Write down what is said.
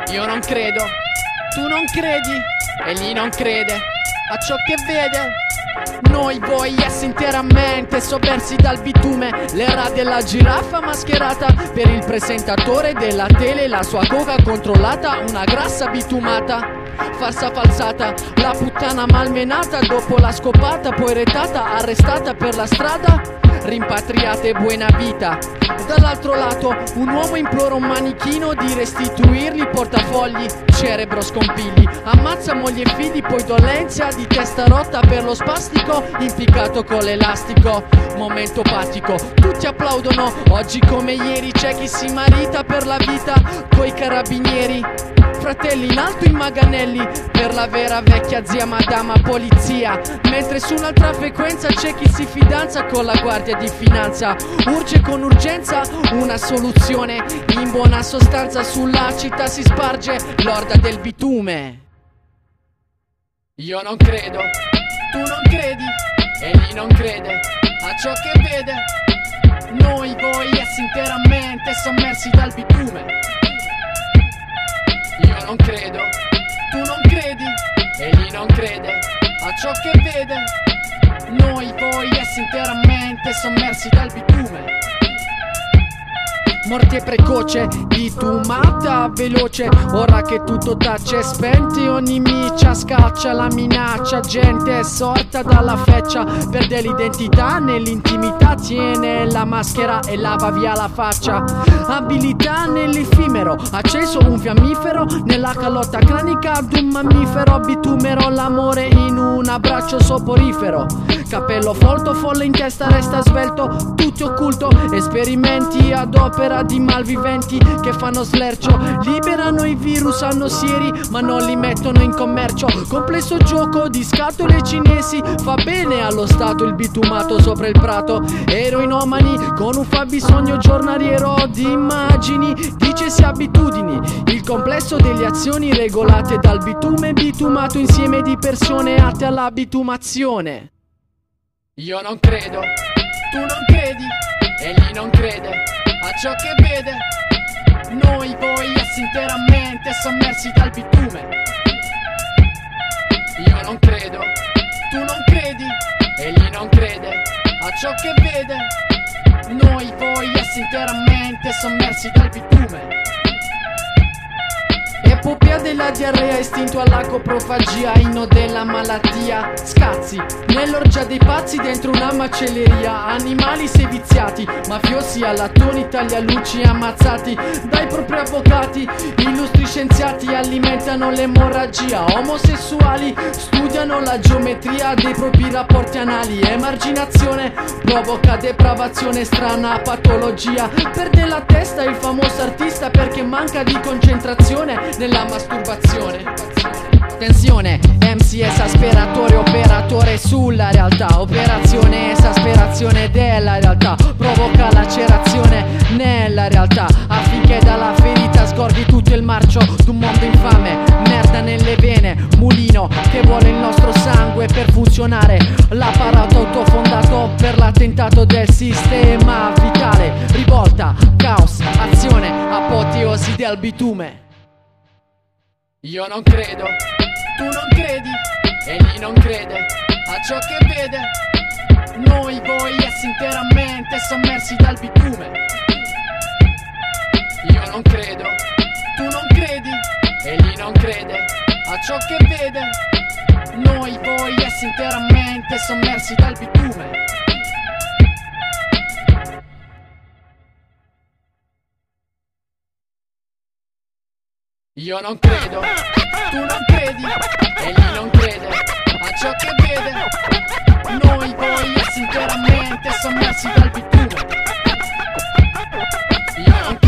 Io non credo, tu non credi, egli non crede a ciò che vede. Noi voi yes interamente soppersi dal bitume, l'era della giraffa mascherata per il presentatore della tele, la sua coca controllata, una grassa bitumata, farsa falsata, la puttana malmenata dopo la scopata, poi retata, arrestata per la strada, rimpatriate buona vita. Dall'altro lato un uomo implora un manichino di restituirgli i portafogli, cerebro scompigli, ammazza moglie e figli, poi dolenzia di testa rotta per lo spastico, impiccato con l'elastico, momento patico, tutti applaudono, oggi come ieri c'è chi si marita per la vita coi carabinieri, fratelli in alto in Maganelli per la vera vecchia zia madama polizia, mentre su un'altra frequenza c'è chi si fidanza con la guardia di finanza, urge con urgenza una soluzione, in buona sostanza sulla città si sparge l'orda del bitume. Io non credo, tu non credi, egli non crede a ciò che vede. Noi voi yes interamente sommersi dal bitume. Io non credo, tu non credi, egli non crede a ciò che vede. Noi voi yes interamente sommersi dal bitume. Morte precoce, bitumata veloce, ora che tutto tace, spenti ogni miccia, scaccia la minaccia, gente è sorta dalla feccia, perde l'identità nell'intimità, tiene la maschera e lava via la faccia, abilità nell'effimero, acceso un fiammifero, nella calotta cranica d'un mammifero, bitumero l'amore in un abbraccio soporifero, capello folto, folle in testa resta svelto, tutto occulto, esperimenti ad opera di malviventi che fanno slercio, liberano i virus anosieri ma non li mettono in commercio, complesso gioco di scatole cinesi, fa bene allo stato il bitumato sopra il prato, eroinomani con un fabbisogno giornaliero di immagini, dicesi abitudini, il complesso delle azioni regolate dal bitume, bitumato insieme di persone atte alla bitumazione. Io non credo, tu non credi, egli non crede a ciò che vede. Noi voi yes interamente sommersi dal bitume. Io non credo, tu non credi, egli non crede a ciò che vede. Noi voi yes interamente sommersi dal bitume. Epopea della diarrea, istinto alla coprofagia, inno della malattia, scazzi nell'orgia dei pazzi dentro una macelleria, animali seviziati, mafiosi alla toni, taglialuci ammazzati dai propri avvocati, illustri scienziati alimentano l'emorragia, omosessuali studiano la geometria dei propri rapporti anali, emarginazione provoca depravazione, strana patologia, perde la testa il famoso artista perché manca di concentrazione nella masturbazione. Tensione, MC esasperatore, operatore sulla realtà, operazione esasperazione della realtà, provoca lacerazione nella realtà, affinché dalla ferita sgorghi tutto il marcio d'un mondo infame, merda nelle vene, mulino che vuole il nostro sangue per funzionare, l'apparato autofondato per l'attentato del sistema vitale, rivolta, caos, azione, apoteosi del bitume. Io non credo, tu non credi, egli non crede a ciò che vede. Noi voi yes interamente sommersi dal bitume. Io non credo, tu non credi, egli non crede a ciò che vede. Noi voi yes interamente sommersi dal bitume. Io non credo, tu non credi, egli non crede a ciò che vede. Noi voi yes interamente sommersi dal bitume. Io non